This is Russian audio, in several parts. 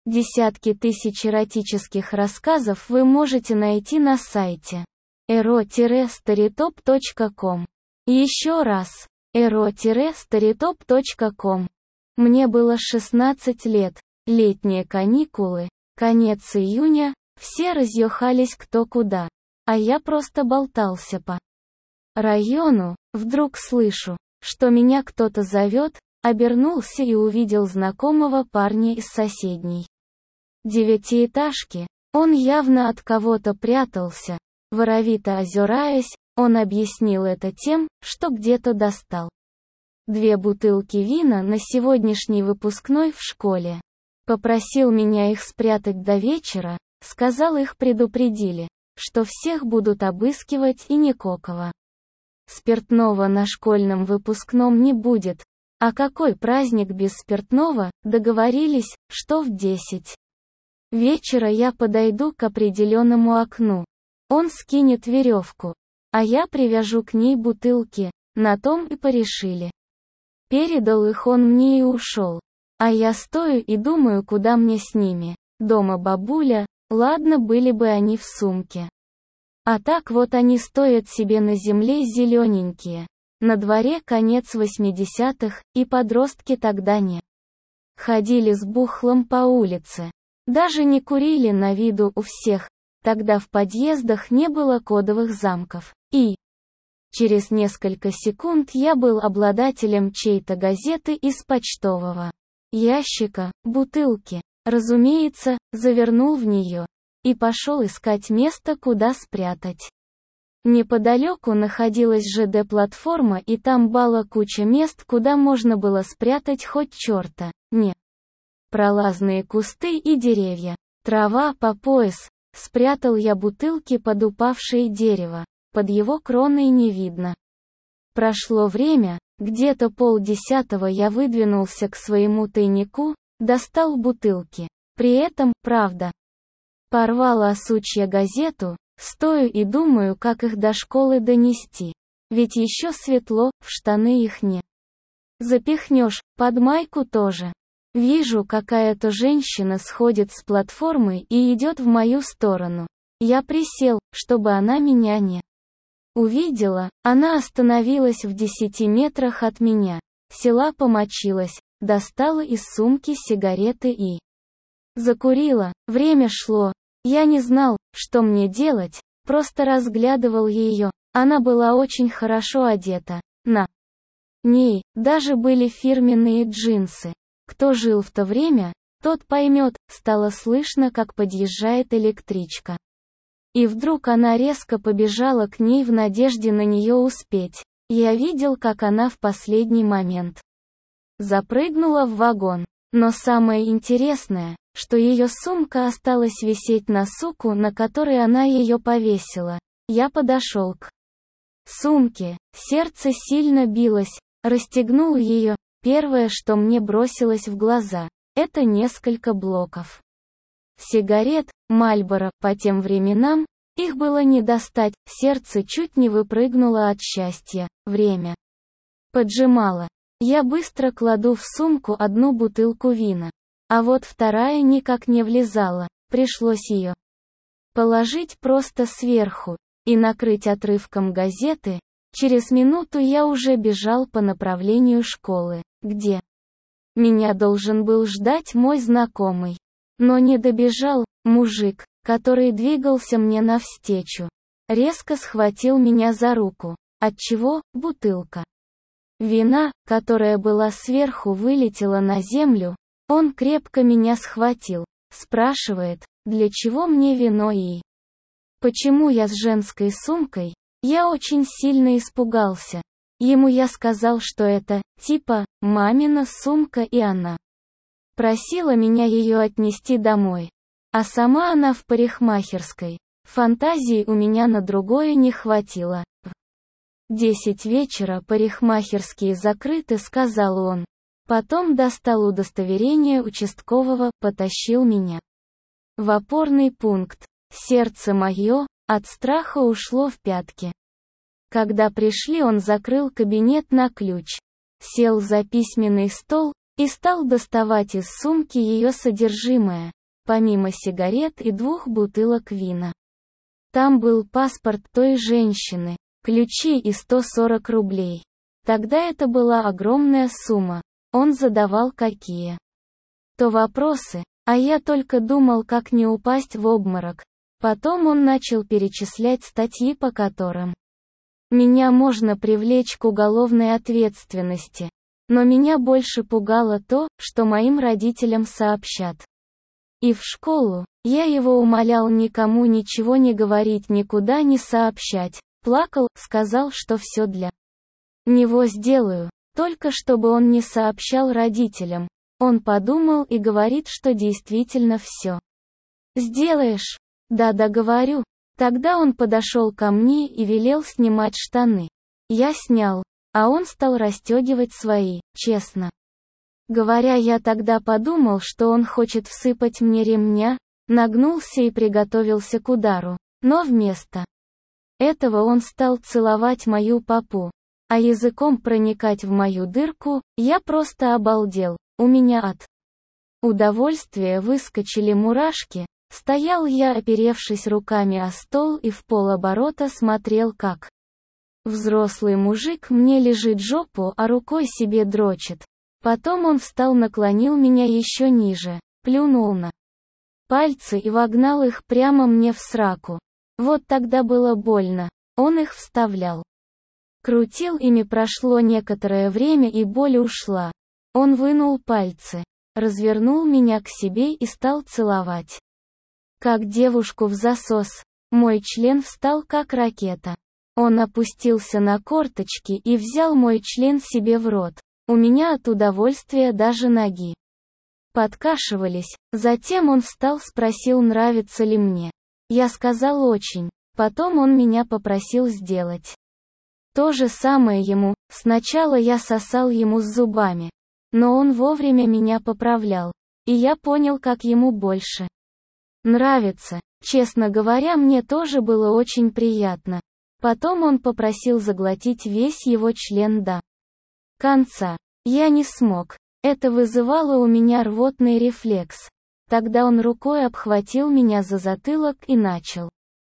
Десятки тысяч эротических рассказов вы можете найти на сайте ero-storytop.com. Еще раз, ero-storytop.com. Мне было 16 лет, летние каникулы, конец июня, все разъехались кто куда, а я просто болтался по району, вдруг слышу, что меня кто-то зовет, обернулся и увидел знакомого парня из соседней девятиэтажки. Он явно от кого-то прятался. Воровито озираясь, он объяснил это тем, что где-то достал 2 бутылки вина на сегодняшний выпускной в школе. Попросил меня их спрятать до вечера, сказал, их предупредили, что всех будут обыскивать и никакого спиртного на школьном выпускном не будет. А какой праздник без спиртного? Договорились, что в 10 вечера я подойду к определенному окну. Он скинет веревку, а я привяжу к ней бутылки, на том и порешили. Передал их он мне и ушел. А я стою и думаю, куда мне с ними. Дома бабуля, ладно, были бы они в сумке. А так вот они стоят себе на земле зелененькие. На дворе конец 80-х, и подростки тогда не ходили с бухлом по улице. Даже не курили на виду у всех, тогда в подъездах не было кодовых замков. И через несколько секунд я был обладателем чьей-то газеты из почтового ящика, бутылки, разумеется, завернул в нее и пошел искать место, куда спрятать. Неподалеку находилась ЖД-платформа, и там была куча мест, куда можно было спрятать хоть черта, не. Пролазные кусты и деревья, трава по пояс. Спрятал я бутылки под упавшее дерево, под его кроной не видно. Прошло время, где-то 9:30 я выдвинулся к своему тайнику, достал бутылки. При этом, правда, порвала сучья газету, стою и думаю, как их до школы донести. Ведь еще светло, в штаны их не запихнешь, под майку тоже. Вижу, какая-то женщина сходит с платформы и идет в мою сторону. Я присел, чтобы она меня не увидела. Она остановилась в 10 метрах от меня. Села, помочилась, достала из сумки сигареты и закурила. Время шло. Я не знал, что мне делать, просто разглядывал ее. Она была очень хорошо одета. На ней даже были фирменные джинсы. Кто жил в то время, тот поймет. Стало слышно, как подъезжает электричка. И вдруг она резко побежала к ней в надежде на нее успеть. Я видел, как она в последний момент запрыгнула в вагон. Но самое интересное, что ее сумка осталась висеть на суку, на которой она ее повесила. Я подошел к сумке, сердце сильно билось, расстегнул ее. Первое, что мне бросилось в глаза, это несколько блоков сигарет, Мальборо. По тем временам, их было не достать, сердце чуть не выпрыгнуло от счастья, время поджимало. Я быстро кладу в сумку одну бутылку вина, а вот вторая никак не влезала, пришлось ее положить просто сверху и накрыть отрывком газеты. Через минуту я уже бежал по направлению школы, где меня должен был ждать мой знакомый. Но не добежал. Мужик, который двигался мне навстречу, резко схватил меня за руку, отчего бутылка вина, которая была сверху, вылетела на землю. Он крепко меня схватил, спрашивает, для чего мне вино и почему я с женской сумкой. Я очень сильно испугался. Ему я сказал, что это, типа, мамина сумка, и она просила меня ее отнести домой. А сама она в парикмахерской. Фантазии у меня на другое не хватило. В 10 вечера парикмахерские закрыты, сказал он. Потом достал удостоверение участкового, потащил меня в опорный пункт. Сердце мое от страха ушло в пятки. Когда пришли, он закрыл кабинет на ключ, сел за письменный стол и стал доставать из сумки ее содержимое, помимо сигарет и 2 бутылок вина. Там был паспорт той женщины, ключи и 140 рублей. Тогда это была огромная сумма. Он задавал какие-то вопросы, а я только думал, как не упасть в обморок. Потом он начал перечислять статьи, по которым меня можно привлечь к уголовной ответственности. Но меня больше пугало то, что моим родителям сообщат. И в школу я его умолял никому ничего не говорить, никуда не сообщать. Плакал, сказал, что все для него сделаю, только чтобы он не сообщал родителям. Он подумал и говорит, что действительно все сделаешь. Да, говорю. Тогда он подошел ко мне и велел снимать штаны. Я снял, а он стал расстегивать свои, честно говоря, я тогда подумал, что он хочет всыпать мне ремня, нагнулся и приготовился к удару. Но вместо этого он стал целовать мою попу, а языком проникать в мою дырку. Я просто обалдел, у меня от удовольствия выскочили мурашки. Стоял я, оперевшись руками о стол, и в полоборота смотрел, как взрослый мужик мне лежит жопу, а рукой себе дрочит. Потом он встал, наклонил меня еще ниже, плюнул на пальцы и вогнал их прямо мне в сраку. Вот тогда было больно. Он их вставлял. Крутил ими, прошло некоторое время и боль ушла. Он вынул пальцы, развернул меня к себе и стал целовать. Как девушку в засос. Мой член встал как ракета. Он опустился на корточки и взял мой член себе в рот. У меня от удовольствия даже ноги подкашивались. Затем он встал, спросил, нравится ли мне. Я сказал очень. Потом он меня попросил сделать то же самое ему. Сначала я сосал ему с зубами. Но он вовремя меня поправлял. И я понял, как ему больше нравится. Честно говоря, мне тоже было очень приятно. Потом он попросил заглотить весь его член до конца. Я не смог. Это вызывало у меня рвотный рефлекс. Тогда он рукой обхватил меня за затылок и начал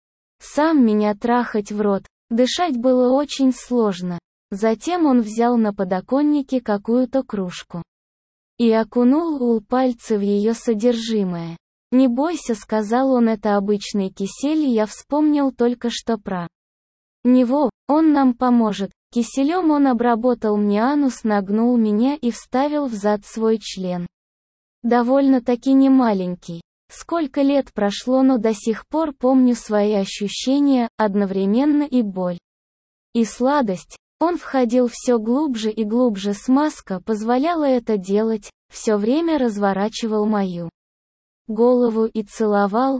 сам меня трахать в рот. Дышать было очень сложно. Затем он взял на подоконнике какую-то кружку и окунул пальцы в ее содержимое. «Не бойся», — сказал он, — это обычный кисель, и я вспомнил только что про него, он нам поможет. Киселем он обработал мне анус, нагнул меня и вставил в зад свой член. Довольно-таки немаленький. Сколько лет прошло, но до сих пор помню свои ощущения, одновременно и боль, и сладость. Он входил все глубже и глубже, смазка позволяла это делать, все время разворачивал мою голову и целовал.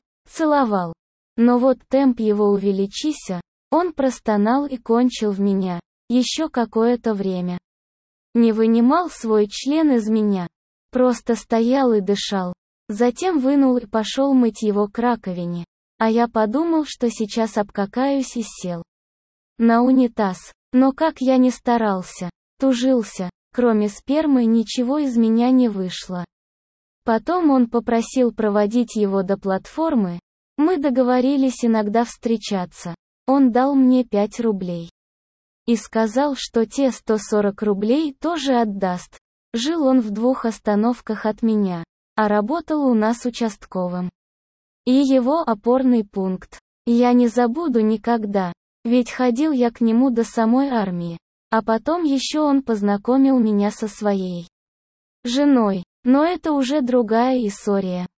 Но вот темп его увеличился, он простонал и кончил в меня. Еще какое-то время не вынимал свой член из меня. Просто стоял и дышал. Затем вынул и пошел мыть его к раковине. А я подумал, что сейчас обкакаюсь, и сел на унитаз. Но как я ни старался, тужился, кроме спермы ничего из меня не вышло. Потом он попросил проводить его до платформы. Мы договорились иногда встречаться. Он дал мне 5 рублей. И сказал, что те 140 рублей тоже отдаст. Жил он в 2 остановках от меня, а работал у нас участковым. И его опорный пункт я не забуду никогда, ведь ходил я к нему до самой армии. А потом еще он познакомил меня со своей женой. Но это уже другая история.